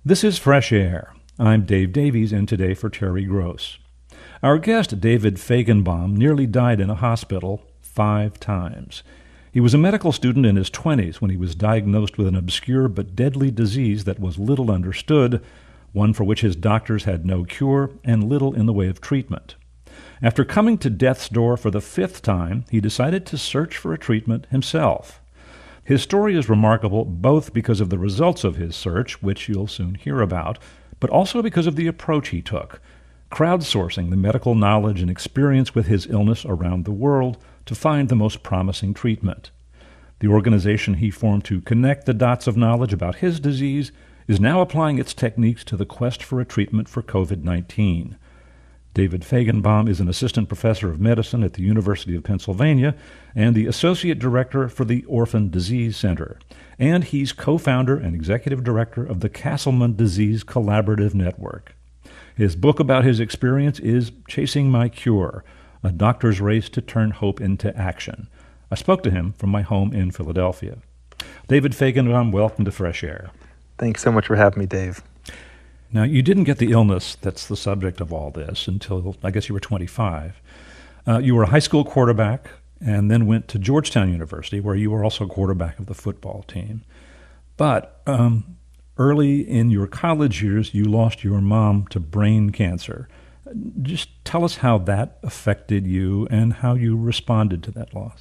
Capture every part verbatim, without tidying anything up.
This is Fresh Air. I'm Dave Davies, and today for Terry Gross. Our guest, David Fajgenbaum, nearly died in a hospital five times. He was a medical student in his twenties when he was diagnosed with an obscure but deadly disease that was little understood, one for which his doctors had no cure and little in the way of treatment. After coming to death's door for the fifth time, he decided to search for a treatment himself. His story is remarkable both because of the results of his search, which you'll soon hear about, but also because of the approach he took, crowdsourcing the medical knowledge and experience with his illness around the world to find the most promising treatment. The organization he formed to connect the dots of knowledge about his disease is now applying its techniques to the quest for a treatment for covid nineteen. David Fajgenbaum is an assistant professor of medicine at the University of Pennsylvania and the associate director for the Orphan Disease Center. And he's co-founder and executive director of the Castleman Disease Collaborative Network. His book about his experience is Chasing My Cure, A Doctor's Race to Turn Hope into Action. I spoke to him from my home in Philadelphia. David Fajgenbaum, welcome to Fresh Air. Thanks so much for having me, Dave. Now, you didn't get the illness that's the subject of all this until, I guess, you were twenty-five. Uh, you were a high school quarterback and then went to Georgetown University, where you were also quarterback of the football team. But um, early in your college years, you lost your mom to brain cancer. Just tell us how that affected you and how you responded to that loss.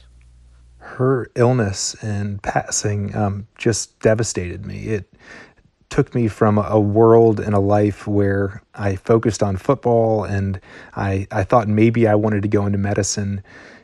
Her illness and passing um, just devastated me. It took me from a world and a life where I focused on football and I, I thought maybe I wanted to go into medicine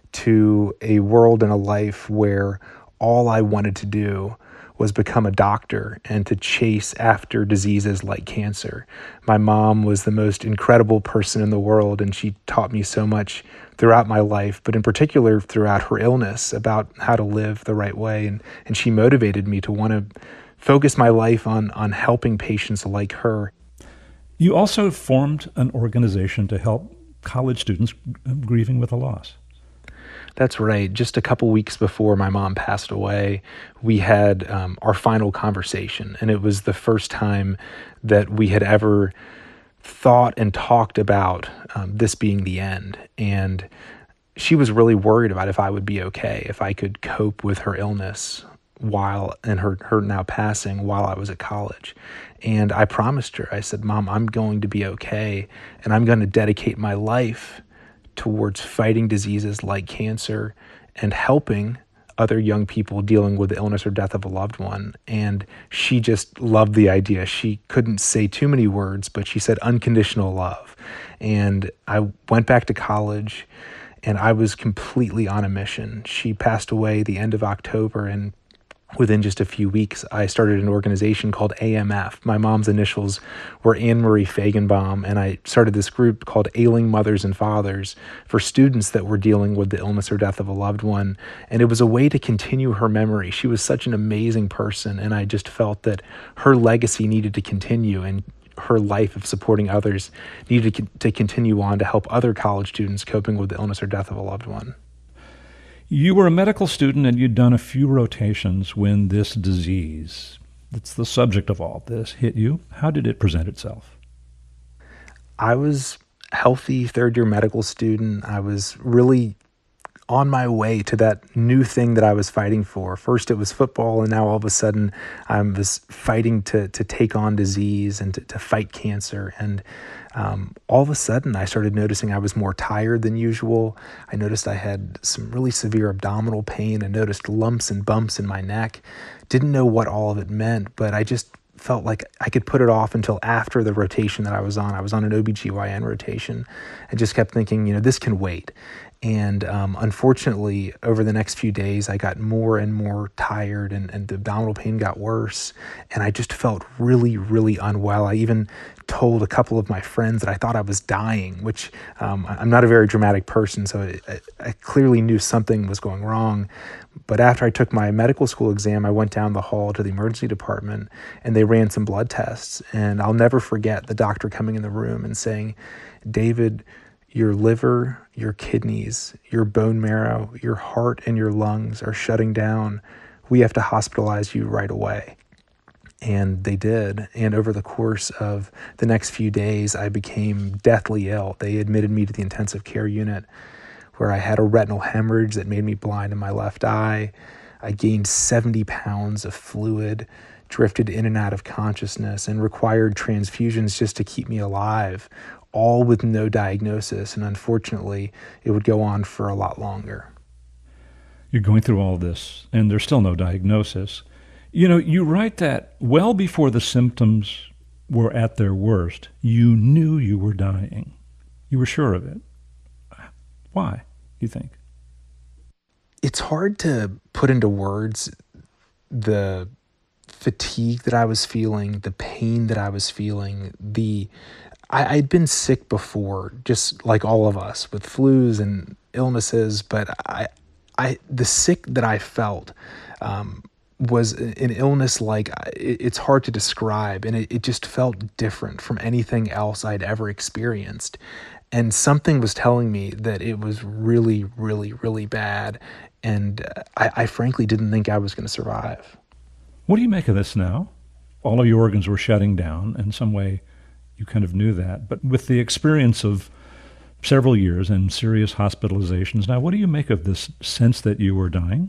to a world and a life where all I wanted to do was become a doctor and to chase after diseases like cancer. My mom was the most incredible person in the world, and she taught me so much throughout my life, but in particular throughout her illness, about how to live the right way. And, and she motivated me to want to focus my life on, on helping patients like her. You also formed an organization to help college students grieving with a loss. That's right. Just a couple weeks before my mom passed away, we had um, our final conversation, and it was the first time that we had ever thought and talked about um, this being the end. And she was really worried about if I would be okay, if I could cope with her illness while and her, her now passing while I was at college. And I promised her, I said, Mom, I'm going to be okay, and I'm going to dedicate my life towards fighting diseases like cancer and helping other young people dealing with the illness or death of a loved one. And she just loved the idea. She couldn't say too many words, but she said unconditional love. And I went back to college and I was completely on a mission. She passed away the end of October, and within just a few weeks, I started an organization called A M F. My mom's initials were Anne-Marie Fajgenbaum, and I started this group called Ailing Mothers and Fathers for students that were dealing with the illness or death of a loved one. And it was a way to continue her memory. She was such an amazing person, and I just felt that her legacy needed to continue, and her life of supporting others needed to, to continue on to help other college students coping with the illness or death of a loved one. You were a medical student and you'd done a few rotations when this disease, that's the subject of all this, hit you. How did it present itself? I was a healthy third-year medical student. I was really on my way to that new thing that I was fighting for. First it was football, and now all of a sudden I was fighting to to take on disease and to, to fight cancer. And um, all of a sudden I started noticing I was more tired than usual. I noticed I had some really severe abdominal pain. I noticed lumps and bumps in my neck. Didn't know what all of it meant, but I just felt like I could put it off until after the rotation that I was on. I was on an O B G Y N rotation and just kept thinking, you know, this can wait. And um, unfortunately, over the next few days, I got more and more tired, and, and the abdominal pain got worse. And I just felt really, really unwell. I even told a couple of my friends that I thought I was dying, which um, I'm not a very dramatic person, so I, I clearly knew something was going wrong. But after I took my medical school exam, I went down the hall to the emergency department, and they ran some blood tests. And I'll never forget the doctor coming in the room and saying, David, your liver, your kidneys, your bone marrow, your heart, and your lungs are shutting down. We have to hospitalize you right away. And they did. And over the course of the next few days, I became deathly ill. They admitted me to the intensive care unit, where I had a retinal hemorrhage that made me blind in my left eye. I gained seventy pounds of fluid, drifted in and out of consciousness, and required transfusions just to keep me alive, all with no diagnosis. And unfortunately, it would go on for a lot longer. You're going through all this, and there's still no diagnosis. You know, you write that well before the symptoms were at their worst, you knew you were dying. You were sure of it. Why, you think? It's hard to put into words the fatigue that I was feeling, the pain that I was feeling. The I, I'd been sick before, just like all of us, with flus and illnesses, but I, I the sick that I felt um, was an illness like it's hard to describe, and it, it just felt different from anything else I'd ever experienced. And something was telling me that it was really, really, really bad, and I, I frankly didn't think I was going to survive. What do you make of this now? All of your organs were shutting down. In some way, you kind of knew that. But with the experience of several years and serious hospitalizations, now what do you make of this sense that you were dying?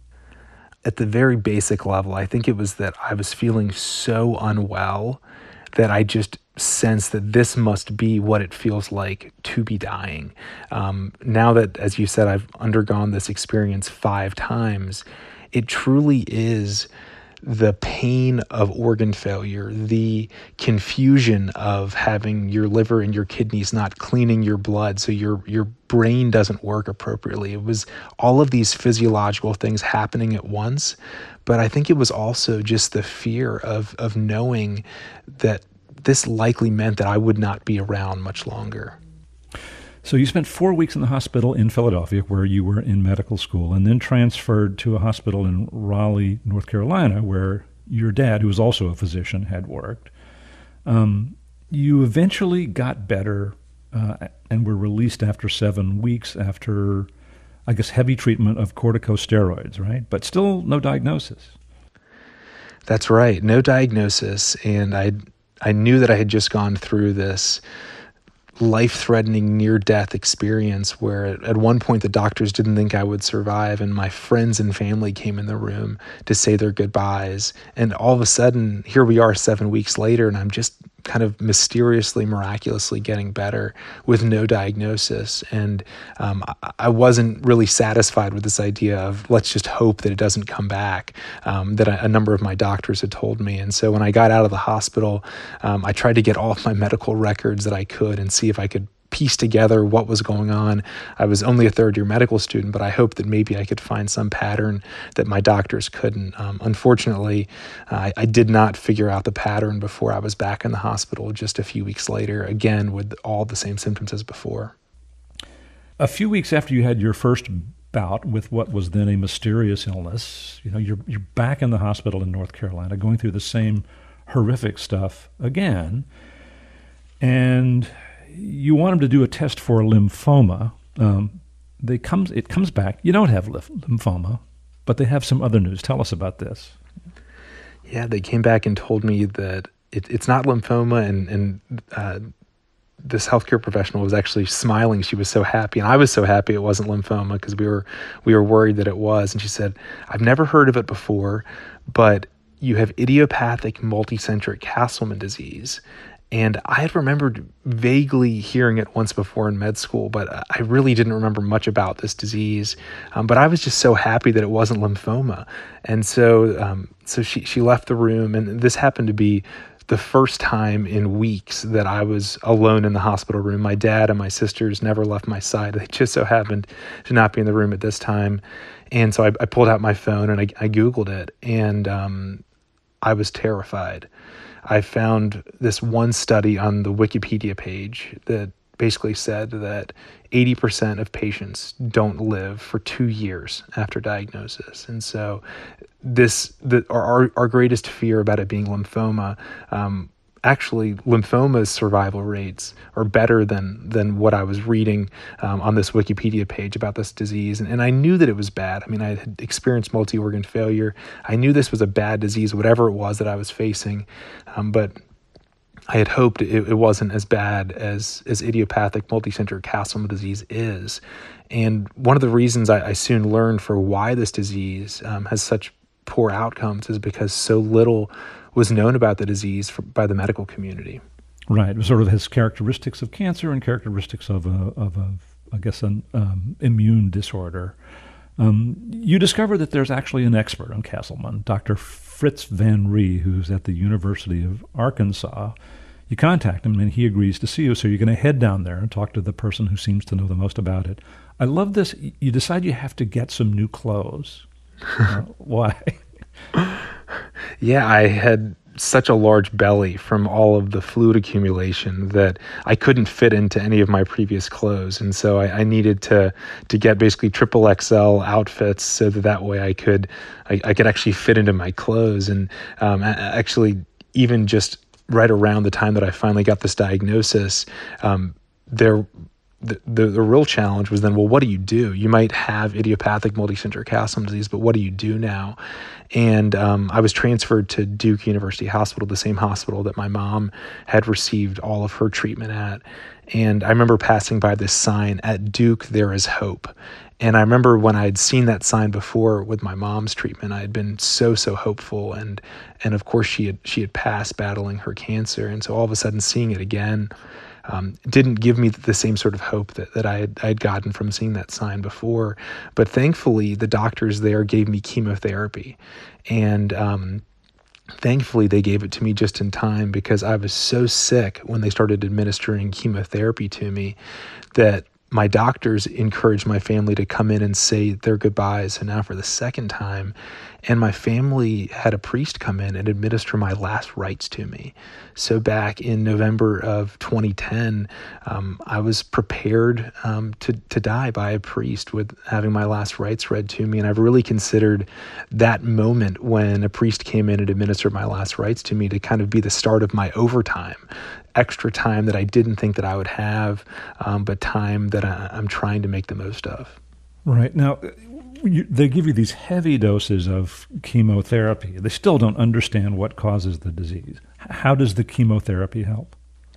At the very basic level, I think it was that I was feeling so unwell that I just sensed that this must be what it feels like to be dying. Um, now that, as you said, I've undergone this experience five times, it truly is the pain of organ failure, the confusion of having your liver and your kidneys not cleaning your blood so your your brain doesn't work appropriately. It was all of these physiological things happening at once, but I think it was also just the fear of of knowing that this likely meant that I would not be around much longer. So you spent four weeks in the hospital in Philadelphia, where you were in medical school, and then transferred to a hospital in Raleigh, North Carolina, where your dad, who was also a physician, had worked. Um, you eventually got better uh, and were released after seven weeks after, I guess, heavy treatment of corticosteroids, right? But still no diagnosis. That's right. No diagnosis. And I I knew that I had just gone through this life-threatening near-death experience where at one point the doctors didn't think I would survive, and my friends and family came in the room to say their goodbyes. And all of a sudden, here we are seven weeks later, and I'm just kind of mysteriously, miraculously getting better with no diagnosis. And um, I wasn't really satisfied with this idea of let's just hope that it doesn't come back, um, that a, a number of my doctors had told me. And so when I got out of the hospital, um, I tried to get all of my medical records that I could and see if I could piece together what was going on. I was only a third year medical student, but I hoped that maybe I could find some pattern that my doctors couldn't. Um, unfortunately, I, I did not figure out the pattern before I was back in the hospital just a few weeks later, again with all the same symptoms as before. A few weeks after you had your first bout with what was then a mysterious illness, you know, you're you're back in the hospital in North Carolina going through the same horrific stuff again, and you want them to do a test for lymphoma. Um, they comes it comes back. You don't have lymphoma, but they have some other news. Tell us about this. Yeah, they came back and told me that it, it's not lymphoma, and and uh, this healthcare professional was actually smiling. She was so happy, and I was so happy it wasn't lymphoma because we were we were worried that it was. And she said, "I've never heard of it before, but you have idiopathic multicentric Castleman disease." And I had remembered vaguely hearing it once before in med school, but I really didn't remember much about this disease. Um, but I was just so happy that it wasn't lymphoma. And so um, so she, she left the room, and this happened to be the first time in weeks that I was alone in the hospital room. My dad and my sisters never left my side. They just so happened to not be in the room at this time. And so I, I pulled out my phone and I, I Googled it, and um, I was terrified. I found this one study on the Wikipedia page that basically said that eighty percent of patients don't live for two years after diagnosis. And so this, the, our, our greatest fear about it being lymphoma um, actually lymphoma's survival rates are better than than what I was reading um, on this Wikipedia page about this disease. And, and I knew that it was bad. I mean, I had experienced multi-organ failure. I knew this was a bad disease, whatever it was that I was facing. Um, but I had hoped it, it wasn't as bad as, as idiopathic multicenter Castleman disease is. And one of the reasons I, I soon learned for why this disease um, has such poor outcomes is because so little was known about the disease for, by the medical community. Right. It sort of has characteristics of cancer and characteristics of a, of a I guess, an um, immune disorder. Um, you discover that there's actually an expert on Castleman, Doctor Fritz Van Rhee, who's at the University of Arkansas. You contact him, and he agrees to see you, so you're going to head down there and talk to the person who seems to know the most about it. I love this. You decide you have to get some new clothes. Uh, why? Yeah, I had such a large belly from all of the fluid accumulation that I couldn't fit into any of my previous clothes. And so I, I needed to to get basically triple X L outfits so that that way I could I, I could actually fit into my clothes. And um, actually, even just right around the time that I finally got this diagnosis, um, there The, the the real challenge was then, well, what do you do? You might have idiopathic multicenter Castleman disease, but what do you do now? And um, I was transferred to Duke University Hospital, the same hospital that my mom had received all of her treatment at. And I remember passing by this sign, "At Duke, there is hope." And I remember when I had seen that sign before with my mom's treatment, I had been so, so hopeful. And and of course, she had she had passed battling her cancer. And so all of a sudden seeing it again, Um, didn't give me the same sort of hope that, that I had I had gotten from seeing that sign before. But thankfully, the doctors there gave me chemotherapy. And um, thankfully, they gave it to me just in time, because I was so sick when they started administering chemotherapy to me that my doctors encouraged my family to come in and say their goodbyes. And now for the second time, and my family had a priest come in and administer my last rites to me. So back in November of twenty ten, um, I was prepared um, to, to die by a priest with having my last rites read to me. And I've really considered that moment when a priest came in and administered my last rites to me to kind of be the start of my overtime. Extra time that I didn't think that I would have, um, but time that I, I'm trying to make the most of. Right. Now, you, they give you these heavy doses of chemotherapy. They still don't understand what causes the disease. How does the chemotherapy help?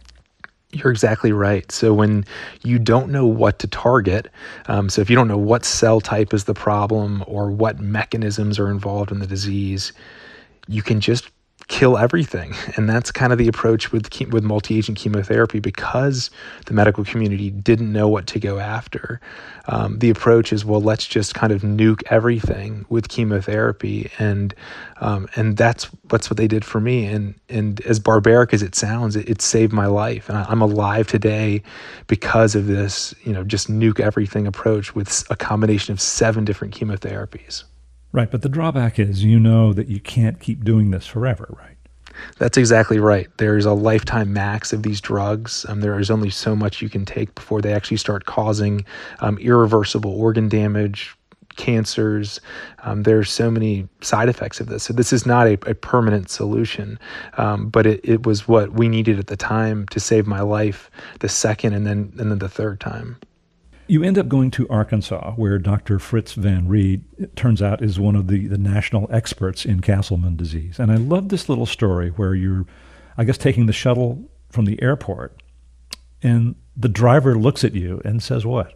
You're exactly right. So when you don't know what to target, um, so if you don't know what cell type is the problem or what mechanisms are involved in the disease, you can just kill everything. And that's kind of the approach with chem- with multi-agent chemotherapy, because the medical community didn't know what to go after. Um, the approach is, well, let's just kind of nuke everything with chemotherapy. And um, and that's what's what they did for me. And and as barbaric as it sounds, it, it saved my life. And I, I'm alive today because of this, you know, just nuke everything approach with a combination of seven different chemotherapies. Right, but the drawback is you know that you can't keep doing this forever, right? That's exactly right. There's a lifetime max of these drugs. Um, there is only so much you can take before they actually start causing um, irreversible organ damage, cancers. Um, there's so many side effects of this. So this is not a, a permanent solution, um, but it, it was what we needed at the time to save my life the second and then and then the third time. You end up going to Arkansas, where Doctor Fritz Van Rhee, it turns out, is one of the, the national experts in Castleman disease. And I love this little story where you're, I guess, taking the shuttle from the airport, and the driver looks at you and says what?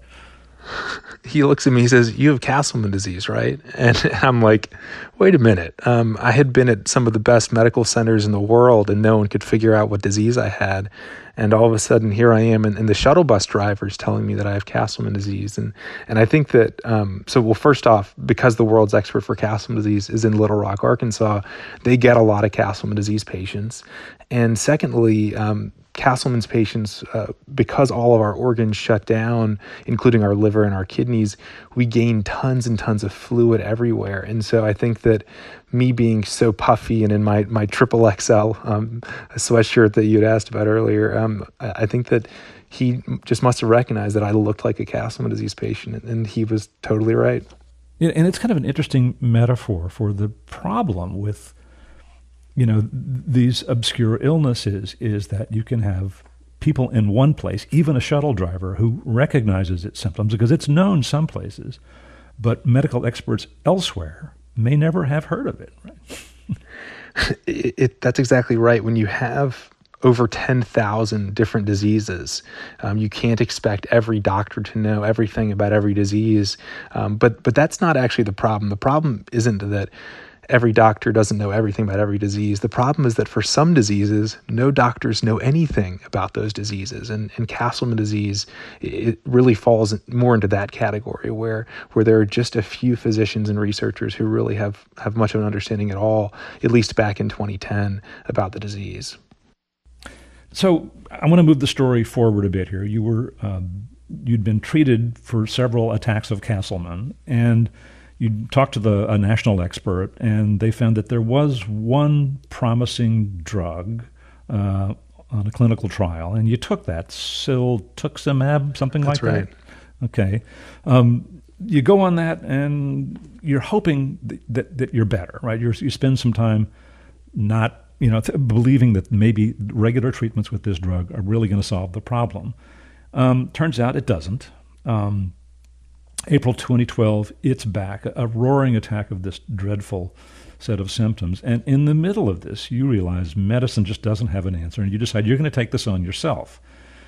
He looks at me, he says, "You have Castleman disease, right?" And I'm like, wait a minute. Um, I had been at some of the best medical centers in the world, and no one could figure out what disease I had. And all of a sudden, here I am, and, and the shuttle bus driver is telling me that I have Castleman disease. And and I think that, um, so, well, first off, because the world's expert for Castleman disease is in Little Rock, Arkansas, they get a lot of Castleman disease patients. And secondly, um, Castleman's patients, uh, because all of our organs shut down, including our liver and our kidneys, we gain tons and tons of fluid everywhere. And so I think that me being so puffy and in my, my triple X L um, sweatshirt that you had asked about earlier, um, I, I think that he just must have recognized that I looked like a Castleman disease patient, and he was totally right. Yeah, and it's kind of an interesting metaphor for the problem with you know, th- these obscure illnesses is that you can have people in one place, even a shuttle driver who recognizes its symptoms because it's known some places, but medical experts elsewhere may never have heard of it. Right? it, it, that's exactly right. When you have over ten thousand different diseases, um, you can't expect every doctor to know everything about every disease. Um, but but that's not actually the problem. The problem isn't that every doctor doesn't know everything about every disease. The problem is that for some diseases, no doctors know anything about those diseases. And, and Castleman disease, it really falls more into that category where where there are just a few physicians and researchers who really have, have much of an understanding at all, at least back in twenty ten, about the disease. So I want to move the story forward a bit here. You were um, you'd been treated for several attacks of Castleman, and you talked to the a national expert, and they found that there was one promising drug uh, on a clinical trial, and you took that, siltuximab, something That's like right. that? Okay. Um, you go on that, and you're hoping that, that, that you're better, right? You're, you spend some time not, you know, th- believing that maybe regular treatments with this drug are really going to solve the problem. Um, turns out it doesn't. Um, April twenty twelve, it's back, a roaring attack of this dreadful set of symptoms. And in the middle of this, you realize medicine just doesn't have an answer, and you decide you're going to take this on yourself.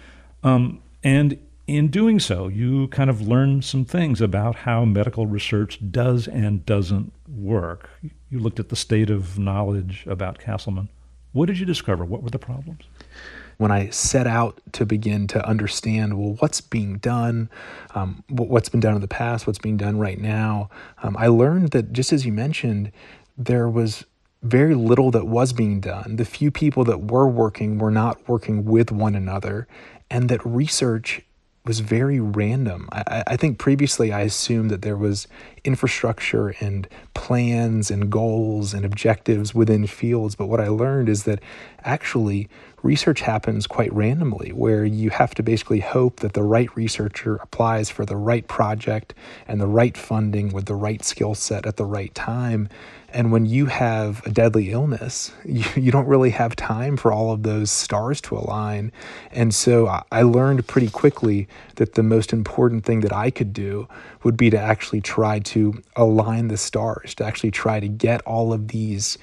Um, and in doing so, you kind of learn some things about how medical research does and doesn't work. You looked at the state of knowledge about Castleman. What did you discover? What were the problems? When I set out to begin to understand, well, what's being done, um, what's been done in the past, what's being done right now, um, I learned that, just as you mentioned, there was very little that was being done. The few people that were working were not working with one another, and that research was very random. I, I think previously I assumed that there was infrastructure and plans and goals and objectives within fields, but what I learned is that actually research happens quite randomly, where you have to basically hope that the right researcher applies for the right project and the right funding with the right skill set at the right time. And when you have a deadly illness, you, you don't really have time for all of those stars to align. And so I learned pretty quickly that the most important thing that I could do would be to actually try to align the stars, to actually try to get all of these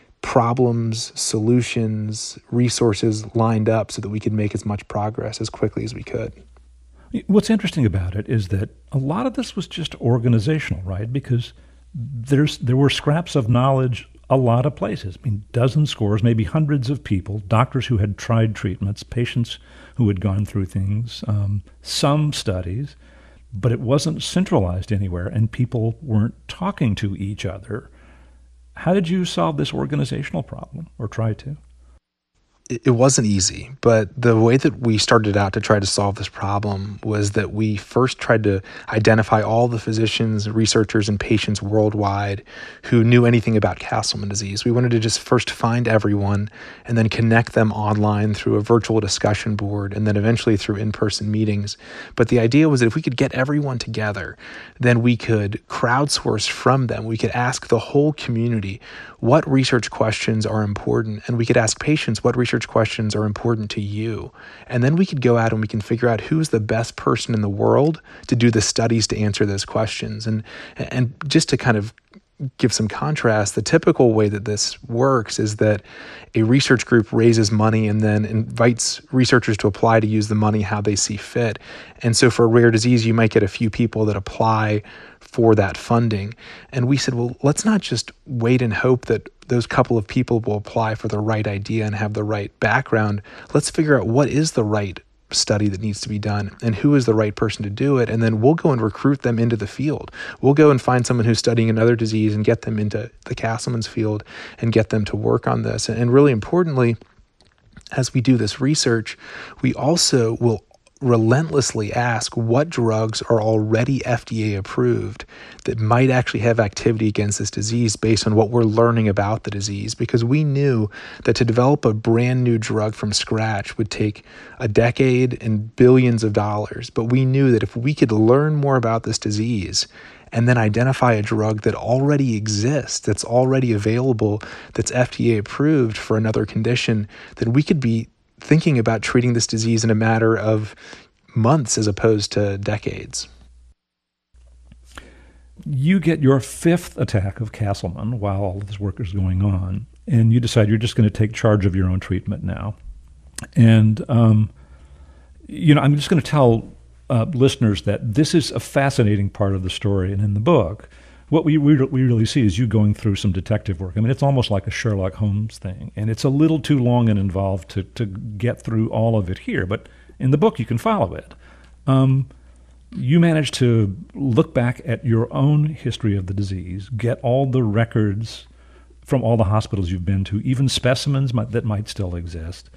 problems, solutions, resources lined up so that we could make as much progress as quickly as we could. What's interesting about it is that a lot of this was just organizational, right? Because there's there were scraps of knowledge a lot of places. I mean, dozens, scores, maybe hundreds of people, doctors who had tried treatments, patients who had gone through things, um, some studies, but it wasn't centralized anywhere, and people weren't talking to each other. How did you solve this organizational problem, or try to? It wasn't easy, but the way that we started out to try to solve this problem was that we first tried to identify all the physicians, researchers, and patients worldwide who knew anything about Castleman disease. We wanted to just first find everyone and then connect them online through a virtual discussion board and then eventually through in-person meetings. But the idea was that if we could get everyone together, then we could crowdsource from them. We could ask the whole community what research questions are important, and we could ask patients what research questions are important to you. And then we could go out and we can figure out who's the best person in the world to do the studies to answer those questions. And and just to kind of give some contrast, the typical way that this works is that a research group raises money and then invites researchers to apply to use the money how they see fit. And so for a rare disease, you might get a few people that apply for that funding. And we said, well, let's not just wait and hope that those couple of people will apply for the right idea and have the right background. Let's figure out what is the right study that needs to be done and who is the right person to do it. And then we'll go and recruit them into the field. We'll go and find someone who's studying another disease and get them into the Castleman's field and get them to work on this. And really importantly, as we do this research, we also will relentlessly ask what drugs are already F D A approved that might actually have activity against this disease based on what we're learning about the disease, because we knew that to develop a brand new drug from scratch would take a decade and billions of dollars. But we knew that if we could learn more about this disease and then identify a drug that already exists, that's already available, that's F D A approved for another condition, then we could be thinking about treating this disease in a matter of months as opposed to decades. You get your fifth attack of Castleman while all this work is going on, and you decide you're just going to take charge of your own treatment now. And, um, you know, I'm just going to tell uh, listeners that this is a fascinating part of the story. And in the book, what we, we we really see is you going through some detective work. I mean, it's almost like a Sherlock Holmes thing, and it's a little too long and involved to, to get through all of it here. But in the book, you can follow it. Um, you managed to look back at your own history of the disease, get all the records from all the hospitals you've been to, even specimens might, that might still exist,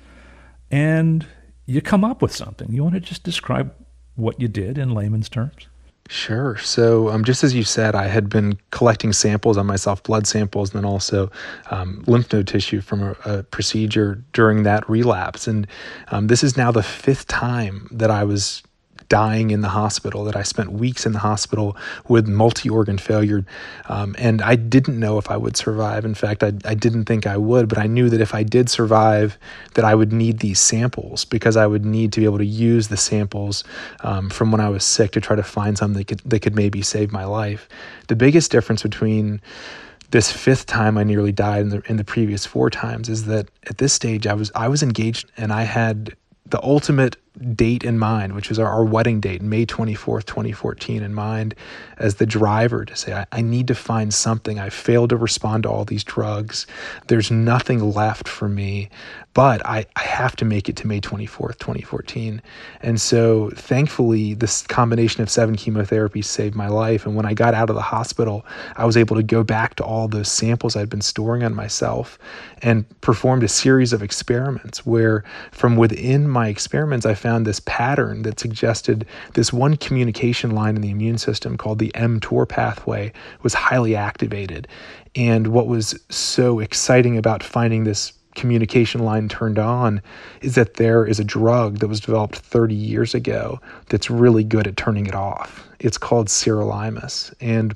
and you come up with something. You want to just describe what you did in layman's terms? Sure. So um, just as you said, I had been collecting samples on myself, blood samples, and then also um, lymph node tissue from a, a procedure during that relapse. And um, this is now the fifth time that I was dying in the hospital, that I spent weeks in the hospital with multi-organ failure. Um, and I didn't know if I would survive. In fact, I, I didn't think I would, but I knew that if I did survive, that I would need these samples, because I would need to be able to use the samples um, from when I was sick to try to find something that could, that could maybe save my life. The biggest difference between this fifth time I nearly died and the, in the previous four times is that at this stage I was I was engaged, and I had the ultimate date in mind, which was our, our wedding date, May twenty-fourth, twenty fourteen, in mind as the driver to say, I, I need to find something. I failed to respond to all these drugs. There's nothing left for me, but I, I have to make it to May twenty-fourth, twenty fourteen. And so thankfully, this combination of seven chemotherapies saved my life. And when I got out of the hospital, I was able to go back to all those samples I'd been storing on myself and performed a series of experiments where from within my experiments, I found this pattern that suggested this one communication line in the immune system called the mTOR pathway was highly activated. And what was so exciting about finding this communication line turned on is that there is a drug that was developed thirty years ago that's really good at turning it off. It's called sirolimus. And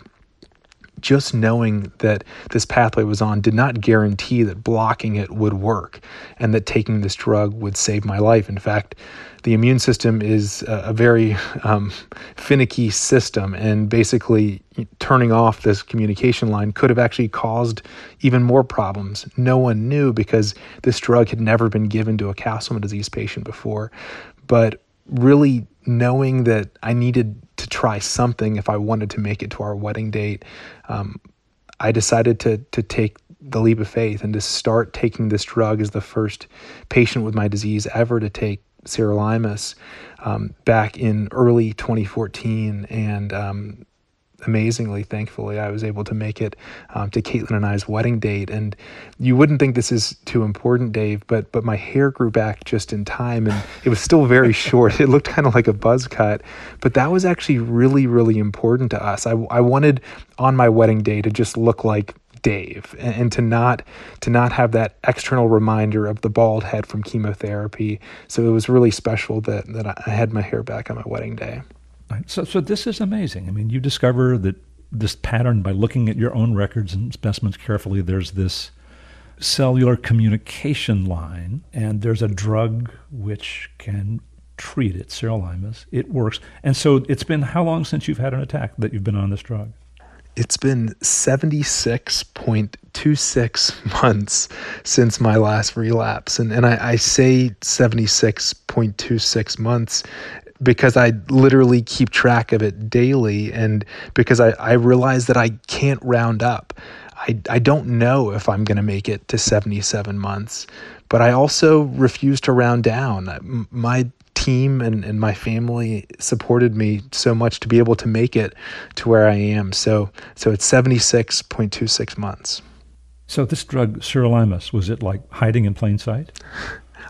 just knowing that this pathway was on did not guarantee that blocking it would work and that taking this drug would save my life. In fact, the immune system is a, a very um, finicky system, and basically turning off this communication line could have actually caused even more problems. No one knew because this drug had never been given to a Castleman disease patient before. But really knowing that I needed to try something if I wanted to make it to our wedding date, um, I decided to to take the leap of faith and to start taking this drug as the first patient with my disease ever to take sirolimus um, back in early twenty fourteen. And um, amazingly, thankfully, I was able to make it um, to Caitlin and I's wedding date. And you wouldn't think this is too important, Dave, but but my hair grew back just in time, and it was still very short. It looked kind of like a buzz cut, but that was actually really, really important to us. I, I wanted on my wedding day to just look like Dave, and, and to not to not have that external reminder of the bald head from chemotherapy. So it was really special that that I had my hair back on my wedding day. So, so this is amazing. I mean, you discover that this pattern by looking at your own records and specimens carefully. There's this cellular communication line, and there's a drug which can treat it, sirolimus. It works. And so it's been how long since you've had an attack that you've been on this drug? It's been seventy-six point two six months since my last relapse. And, and I, I say seventy-six point two six months because I literally keep track of it daily, and because I, I realize that I can't round up. I, I don't know if I'm going to make it to seventy-seven months, but I also refuse to round down. My team and, and my family supported me so much to be able to make it to where I am. So so it's seventy-six point two six months. So this drug, sirolimus, was it like hiding in plain sight?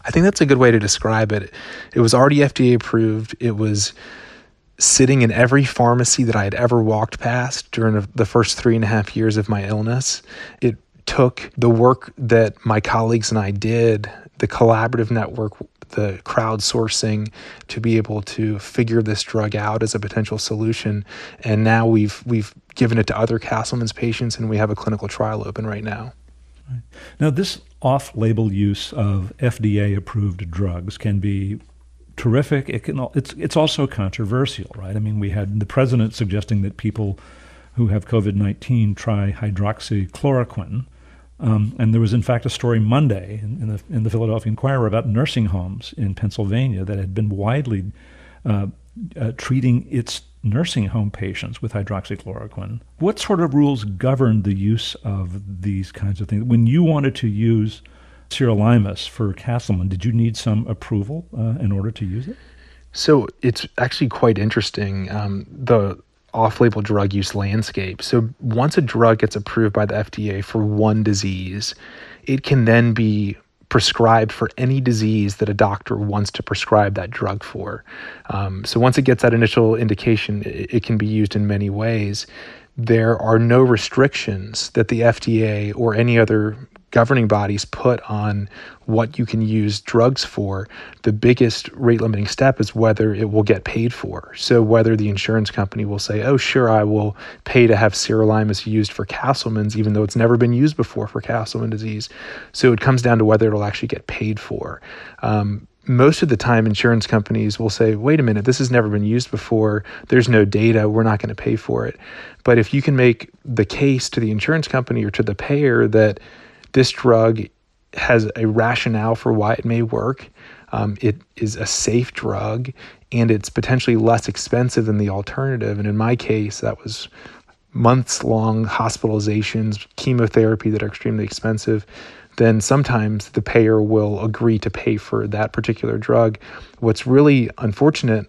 I think that's a good way to describe it. It was already F D A approved. It was sitting in every pharmacy that I had ever walked past during the first three and a half years of my illness. It took the work that my colleagues and I did, the collaborative network, the crowdsourcing, to be able to figure this drug out as a potential solution. And now we've we've given it to other Castleman's patients, and we have a clinical trial open right now. Right. Now, this off-label use of F D A-approved drugs can be terrific. It can. It's it's also controversial, right? I mean, we had the president suggesting that people who have COVID nineteen try hydroxychloroquine. Um, and there was, in fact, a story Monday in, in, the, in the Philadelphia Inquirer about nursing homes in Pennsylvania that had been widely uh, uh, treating its nursing home patients with hydroxychloroquine. What sort of rules govern the use of these kinds of things? When you wanted to use sirolimus for Castleman, did you need some approval uh, in order to use it? So it's actually quite interesting. Um, the off-label drug use landscape. So once a drug gets approved by the F D A for one disease, it can then be prescribed for any disease that a doctor wants to prescribe that drug for. Um, so once it gets that initial indication, it, it can be used in many ways. There are no restrictions that the F D A or any other governing bodies put on what you can use drugs for. The biggest rate limiting step is whether it will get paid for. So whether the insurance company will say, oh, sure, I will pay to have sirolimus used for Castleman's, even though it's never been used before for Castleman disease. So it comes down to whether it'll actually get paid for. Um, Most of the time, insurance companies will say, wait a minute, this has never been used before. There's no data. We're not going to pay for it. But if you can make the case to the insurance company or to the payer that this drug has a rationale for why it may work, um, it is a safe drug, and it's potentially less expensive than the alternative. And in my case, that was months-long hospitalizations, chemotherapy that are extremely expensive. Then sometimes the payer will agree to pay for that particular drug. What's really unfortunate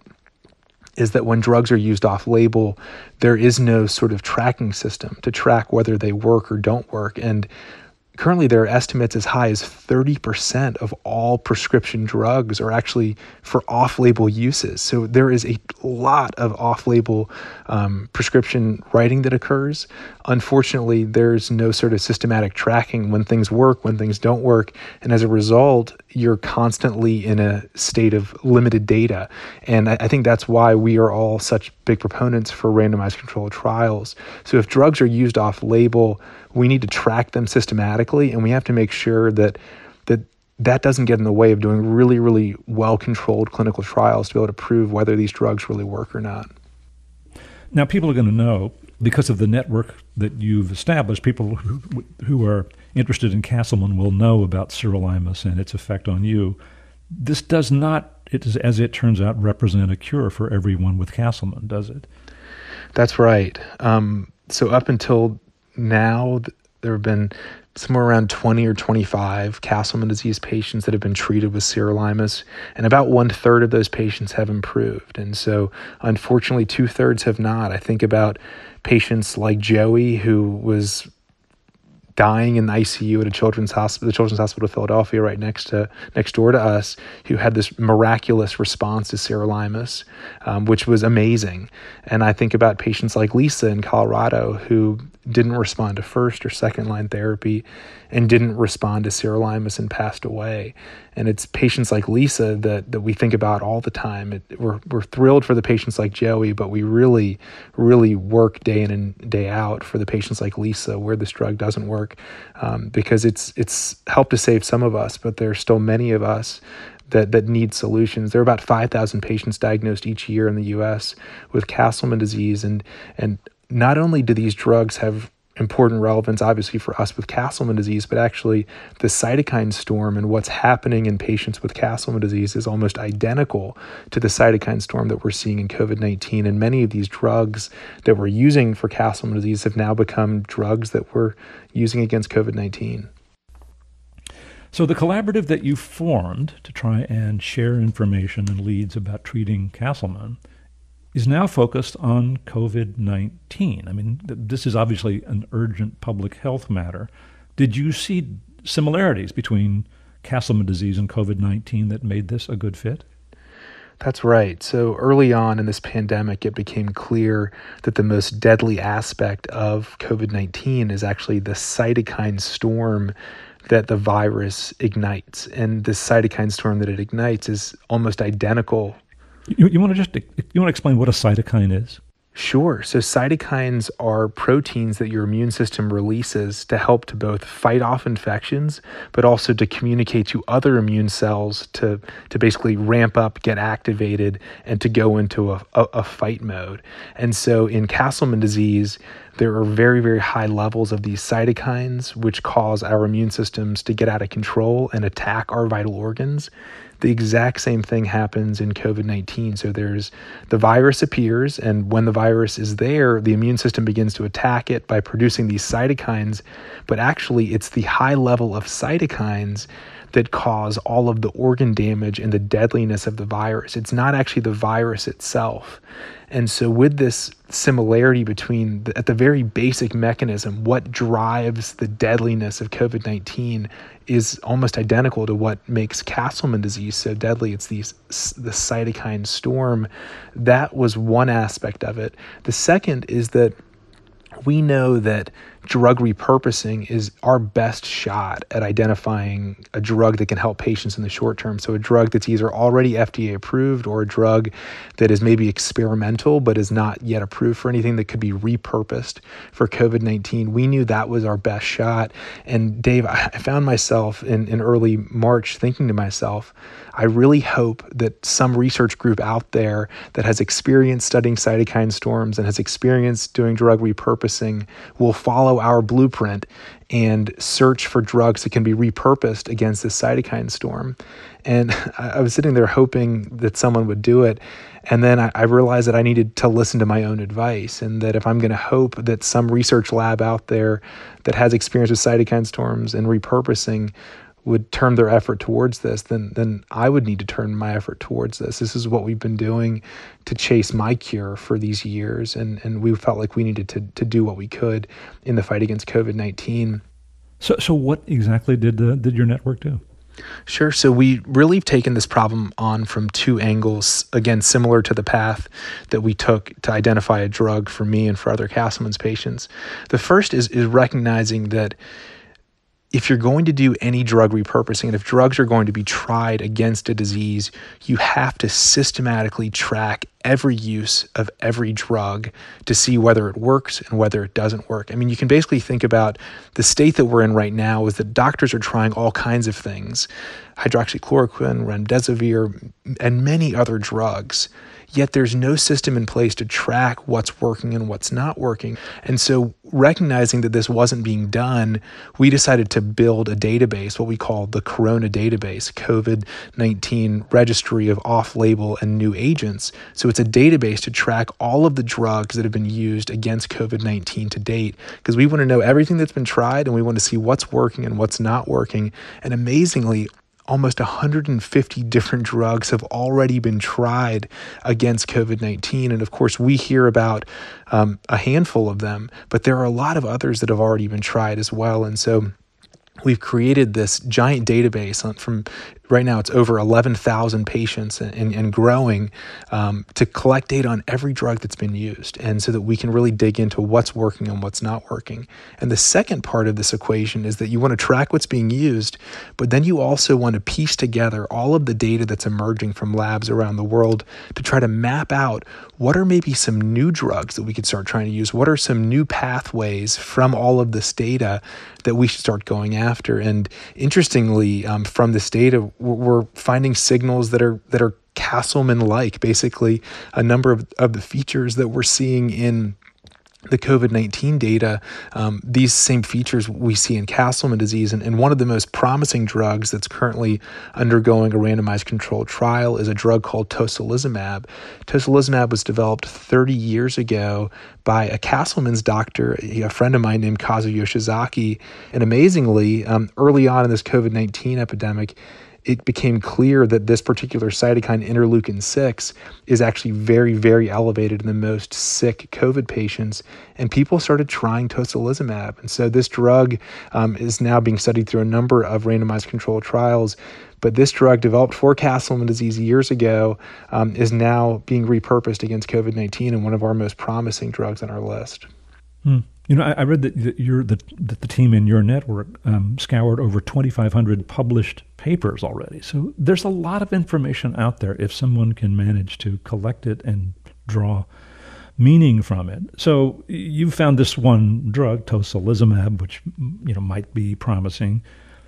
is that when drugs are used off-label, there is no sort of tracking system to track whether they work or don't work. And currently, there are estimates as high as thirty percent of all prescription drugs are actually for off-label uses. So there is a lot of off-label um, prescription writing that occurs. Unfortunately, there's no sort of systematic tracking when things work, when things don't work. And as a result, you're constantly in a state of limited data. And I, I think that's why we are all such big proponents for randomized controlled trials. So if drugs are used off-label, we need to track them systematically, and we have to make sure that that that doesn't get in the way of doing really, really well-controlled clinical trials to be able to prove whether these drugs really work or not. Now, people are going to know, because of the network that you've established, people who, who are interested in Castleman will know about sirolimus and its effect on you. This does not, it is, as it turns out, represent a cure for everyone with Castleman, does it? That's right. Um, so up until now, there have been somewhere around twenty or twenty-five Castleman disease patients that have been treated with sirolimus, and about one third of those patients have improved. And so, unfortunately, two thirds have not. I think about patients like Joey, who was dying in the I C U at a children's hospital, the Children's Hospital of Philadelphia, right next to next door to us, who had this miraculous response to sirolimus, um, which was amazing. And I think about patients like Lisa in Colorado, who didn't respond to first or second line therapy and didn't respond to sirolimus and passed away. And it's patients like Lisa that that we think about all the time. It, we're we're thrilled for the patients like Joey, but we really, really work day in and day out for the patients like Lisa where this drug doesn't work, um, because it's it's helped to save some of us, but there's still many of us that that need solutions. There are about five thousand patients diagnosed each year in the U S with Castleman disease, and and not only do these drugs have important relevance, obviously, for us with Castleman disease, but actually the cytokine storm and what's happening in patients with Castleman disease is almost identical to the cytokine storm that we're seeing in COVID nineteen. And many of these drugs that we're using for Castleman disease have now become drugs that we're using against COVID nineteen. So the collaborative that you formed to try and share information and leads about treating Castleman is now focused on COVID nineteen. I mean, th- this is obviously an urgent public health matter. Did you see similarities between Castleman disease and COVID nineteen that made this a good fit? That's right. So early on in this pandemic, it became clear that the most deadly aspect of COVID nineteen is actually the cytokine storm that the virus ignites. And this cytokine storm that it ignites is almost identical. You, you want to just you want to explain what a cytokine is? Sure. So cytokines are proteins that your immune system releases to help to both fight off infections, but also to communicate to other immune cells to, to basically ramp up, get activated, and to go into a, a, a fight mode. And so in Castleman disease, there are very, very high levels of these cytokines, which cause our immune systems to get out of control and attack our vital organs. The exact same thing happens in COVID nineteen. So there's the virus appears, and when the virus is there, the immune system begins to attack it by producing these cytokines. But actually, it's the high level of cytokines that cause all of the organ damage and the deadliness of the virus. It's not actually the virus itself. And so with this similarity between, the, at the very basic mechanism, what drives the deadliness of COVID nineteen is almost identical to what makes Castleman disease so deadly. It's these the cytokine storm. That was one aspect of it. The second is that we know that drug repurposing is our best shot at identifying a drug that can help patients in the short term. So a drug that's either already F D A approved or a drug that is maybe experimental but is not yet approved for anything that could be repurposed for COVID nineteen. We knew that was our best shot. And Dave, I found myself in, in early March thinking to myself, I really hope that some research group out there that has experience studying cytokine storms and has experience doing drug repurposing will follow our blueprint and search for drugs that can be repurposed against this cytokine storm. And I was sitting there hoping that someone would do it. And then I, I realized that I needed to listen to my own advice, and that if I'm going to hope that some research lab out there that has experience with cytokine storms and repurposing would turn their effort towards this, then then I would need to turn my effort towards this. This is what we've been doing to chase my cure for these years, and, and we felt like we needed to to do what we could in the fight against COVID nineteen. So so what exactly did uh, did your network do? Sure. So we really have taken this problem on from two angles, again, similar to the path that we took to identify a drug for me and for other Castleman's patients. The first is is recognizing that if you're going to do any drug repurposing, and if drugs are going to be tried against a disease, you have to systematically track every use of every drug to see whether it works and whether it doesn't work. I mean, you can basically think about the state that we're in right now is that doctors are trying all kinds of things, hydroxychloroquine, remdesivir, and many other drugs. Yet there's no system in place to track what's working and what's not working. And so recognizing that this wasn't being done, we decided to build a database, what we call the Corona database, COVID nineteen registry of off-label and new agents. So it's a database to track all of the drugs that have been used against COVID nineteen to date, because we want to know everything that's been tried, and we want to see what's working and what's not working. And amazingly, almost one hundred fifty different drugs have already been tried against COVID nineteen. And of course, we hear about um, a handful of them, but there are a lot of others that have already been tried as well. And so we've created this giant database on, from right now, it's over eleven thousand patients and, and, and growing um, to collect data on every drug that's been used, and so that we can really dig into what's working and what's not working. And the second part of this equation is that you want to track what's being used, but then you also want to piece together all of the data that's emerging from labs around the world to try to map out what are maybe some new drugs that we could start trying to use, what are some new pathways from all of this data that we should start going after. And interestingly, um, from this data, we're finding signals that are that are Castleman-like. Basically, a number of, of the features that we're seeing in the COVID nineteen data, um, these same features we see in Castleman disease. And, and one of the most promising drugs that's currently undergoing a randomized controlled trial is a drug called tocilizumab. Tocilizumab was developed thirty years ago by a Castleman's doctor, a friend of mine named Kazuo Yoshizaki. And amazingly, um, early on in this COVID nineteen epidemic, it became clear that this particular cytokine, interleukin six, is actually very, very elevated in the most sick COVID patients. And people started trying tocilizumab. And so this drug um, is now being studied through a number of randomized controlled trials. But this drug, developed for Castleman disease years ago, um, is now being repurposed against COVID nineteen and one of our most promising drugs on our list. Hmm. You know, I, I read that you're the, that the team in your network um, scoured over twenty-five hundred published papers already. So there's a lot of information out there if someone can manage to collect it and draw meaning from it. So you found this one drug, tocilizumab, which, you know, might be promising.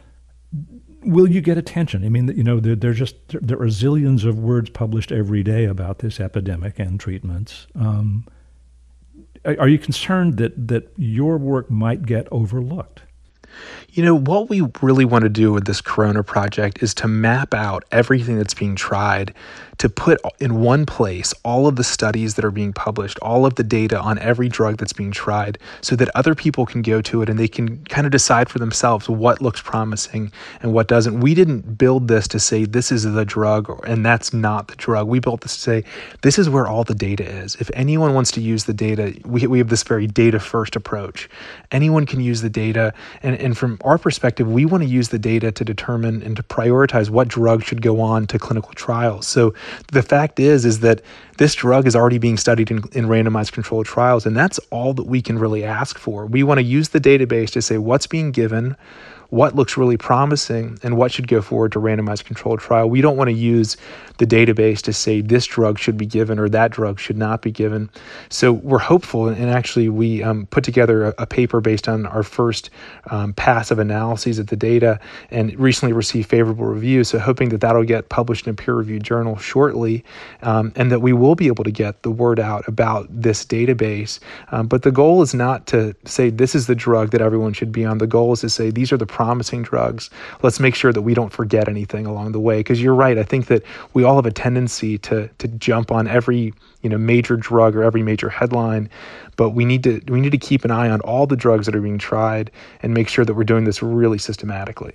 Will you get attention? I mean, you know, there, there just there are zillions of words published every day about this epidemic and treatments. Um, are you concerned that that your work might get overlooked? You know, what we really want to do with this Corona project is to map out everything that's being tried, to put in one place all of the studies that are being published, all of the data on every drug that's being tried, so that other people can go to it and they can kind of decide for themselves what looks promising and what doesn't. We didn't build this to say this is the drug and that's not the drug. We built this to say this is where all the data is. If anyone wants to use the data, we, we have this very data-first approach. Anyone can use the data, and, and from our perspective, we want to use the data to determine and to prioritize what drug should go on to clinical trials. So the fact is, is that this drug is already being studied in, in randomized controlled trials, and that's all that we can really ask for. We want to use the database to say what's being given, what looks really promising, and what should go forward to randomized controlled trial. We don't want to use the database to say this drug should be given or that drug should not be given. So we're hopeful, and actually we um, put together a, a paper based on our first um, pass of analyses of the data and recently received favorable reviews. So hoping that that'll get published in a peer-reviewed journal shortly, um, and that we will be able to get the word out about this database. Um, but the goal is not to say this is the drug that everyone should be on. The goal is to say these are the promising drugs. Let's make sure that we don't forget anything along the way. Because you're right, I think that we all have a tendency to to jump on every you know major drug or every major headline, but we need to we need to keep an eye on all the drugs that are being tried and make sure that we're doing this really systematically.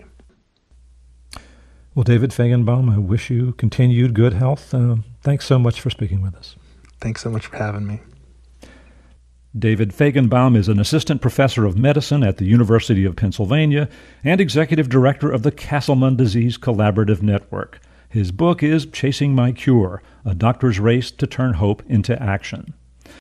Well, David Fajgenbaum, I wish you continued good health. Uh, thanks so much for speaking with us. Thanks so much for having me. David Fajgenbaum is an assistant professor of medicine at the University of Pennsylvania and executive director of the Castleman Disease Collaborative Network. His book is Chasing My Cure, A Doctor's Race to Turn Hope into Action.